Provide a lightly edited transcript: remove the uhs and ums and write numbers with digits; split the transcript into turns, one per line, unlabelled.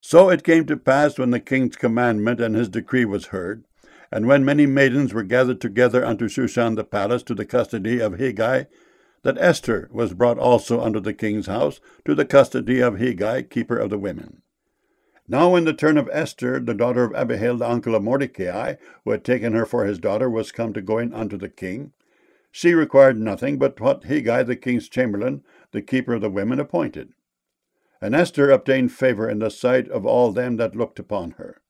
So it came to pass, when the king's commandment and his decree was heard, and when many maidens were gathered together unto Shushan the palace to the custody of Hegai, that Esther was brought also unto the king's house to the custody of Hegai, keeper of the women. Now when the turn of Esther, the daughter of Abihail, the uncle of Mordecai, who had taken her for his daughter, was come to go in unto the king, she required nothing but what Hegai, the king's chamberlain, the keeper of the women, appointed. And Esther obtained favor in the sight of all them that looked upon her.